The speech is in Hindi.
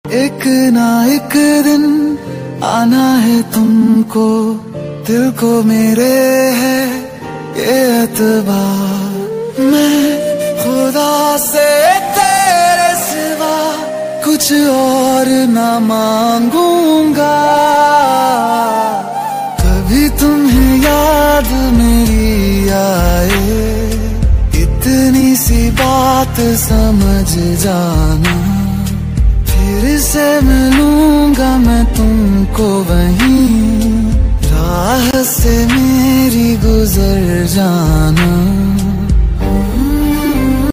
एक ना एक दिन आना है तुमको, दिल को मेरे है ये एतबार। मैं खुदा से तेरे सिवा कुछ और ना मांगूंगा। कभी तुम्हें याद मेरी आए, इतनी सी बात समझ जाना। फिर से मिलूंगा मैं तुमको वहीं, राह से मेरी गुजर जाना।